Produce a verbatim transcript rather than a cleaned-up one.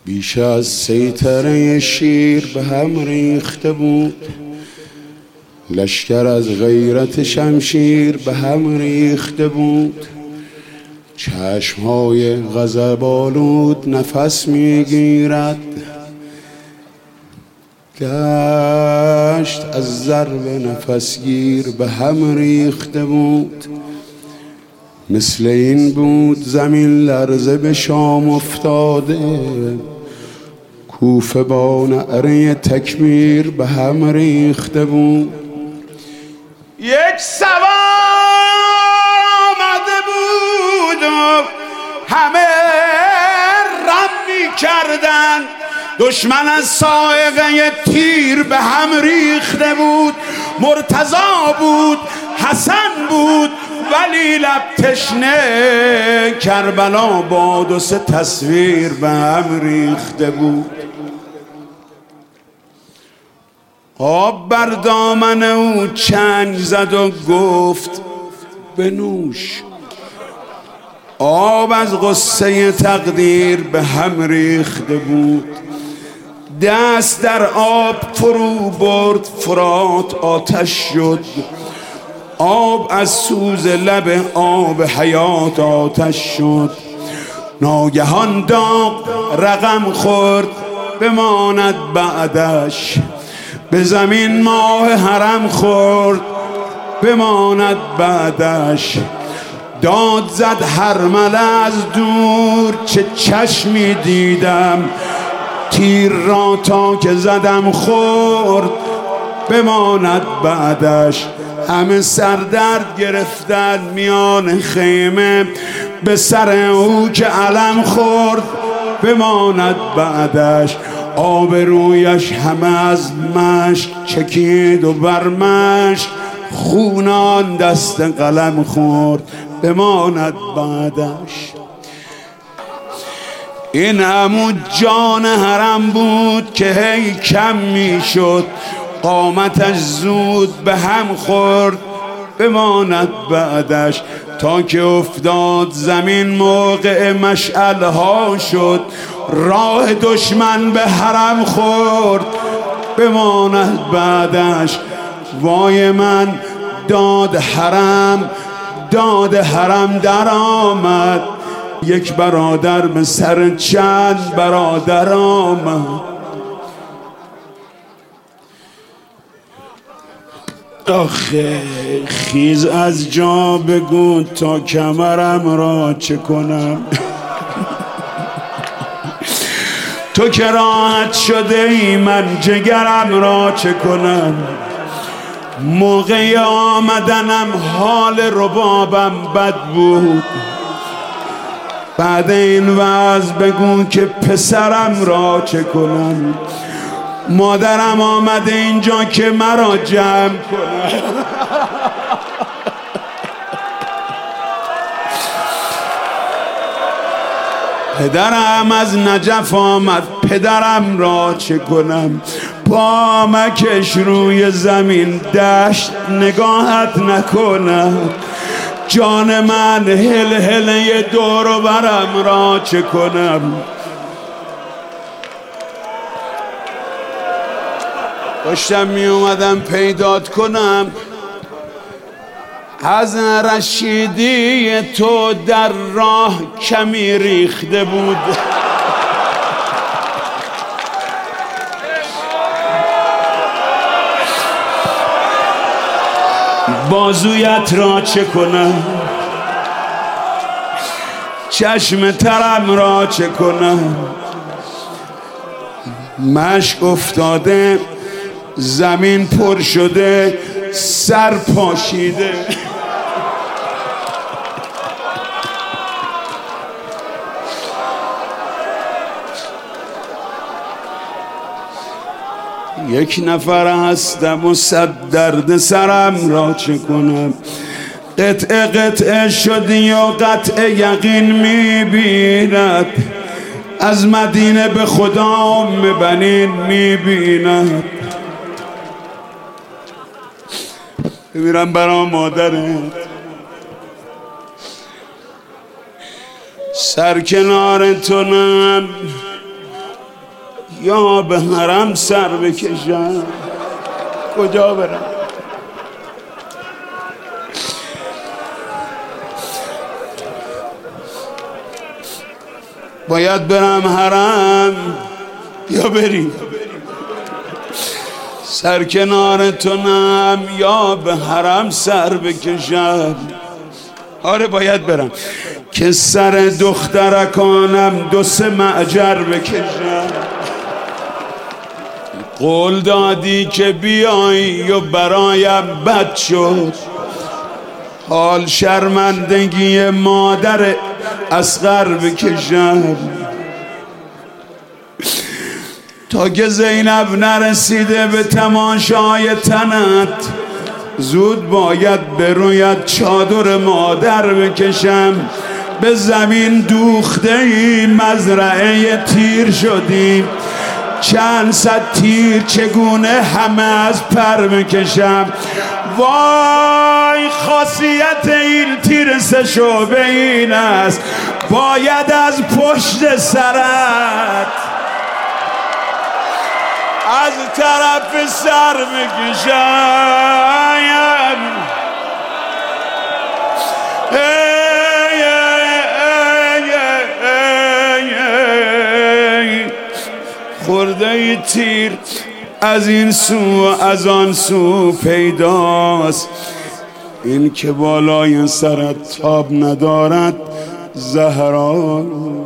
بیش از سیطره شیر به هم ریخته بود، لشکر از غیرت شمشیر به هم ریخته بود. چشمهای غضب آلود نفس میگیرد، دشت از ضرب نفسگیر به هم ریخته بود. مثل این بود زمین لرزه به شام افتاده، کوفه با نعره تکبیر به هم ریخته بود. یک سوار آمده بود و همه رم می کردن، دشمن از صاعقه تیر به هم ریخته بود. مرتضی بود، حسن بود، ولی لب تشنه کربلا باد و سه تصویر به هم ریخته بود. آب بر دامن او چنگ زد و گفت بنوش. آب از غصه تقدیر به هم ریخته بود. دست در آب فرو برد، فرات آتش شد. آب از سوز لب آب حیات آتش شد. ناگهان داغ رقم خورد، بماند بعدش. به زمین ماه حرم خورد، بماند بعدش. داد زد هرمله از دور، چه چشمی دیدم. تیر را تا که زدم خورد، بماند بعدش. همه سردرد گرفتن میان خیمه، به سر او که علم خورد، بماند بعدش. آبرویش همه از مشک چکید و بر مشک خونان دست قلم خورد، بماند بعدش. این همون جان حرم بود که هی کم می شد، قامتش زود به هم خورد، بماند بعدش. تا که افتاد زمین موقع مشعل ها شد، راه دشمن به حرم خورد، بماند بعدش. وای من داد حرم، داد حرم در آمد. یک برادر به سر چند برادر آمد. آخه خیز از جا بگو تا کمرم را چه کنم. تو که راحت شده ای، من جگرم را چه کنم. موقع آمدنم حال ربابم بد بود. بعد این وضع بگو که پسرم را چه کنم. مادرم آمده اینجا که مرا جمع کنه. پدرم از نجف آمد، پدرم را چه کنم. پا مکش روی زمین، دشت نگاهت نکنم. جان من هل هله دور و برم را چه کنم. داشتم می اومدم پیدات کنم، از رشیدی تو در راه کمی ریخته بود. بازویت را چه کنم، چشم ترم را چه کنم. مشک افتاده، زمین پر شده، سر پاشیده. یک نفر هستم و صد درد سرم را چه کنم. قطعه قطعه شدی و قطع یقین میبیند. از مدینه به خدا بنین میبیند. میرم برا مادرت، سر کنار تو نم یا به حرم سر بکشم؟ کجا برم؟ باید برم حرم یا بری سر کنار تو نم یا به حرم سر بکشم؟ آره باید برم که سر دخترکانم دو سه معجر بکشم. قول دادی که بیایی و برایم بد شد، حال شرمندگی مادر اصغر بکشم. تا که زینب نرسیده به تماشای تنت، زود باید بروید چادر مادر بکشم. به زمین دوخته ای مزرعه تیر شدیم، چند صد تیر چگونه همه از پر بکشم. وای خاصیت این تیر سه شعبه این است، باید از پشت سرت از طرف سر بکشم. خورده ای تیر از این سو و از آن سو پیداست، این که بالای سرت تاب ندارد زهرا.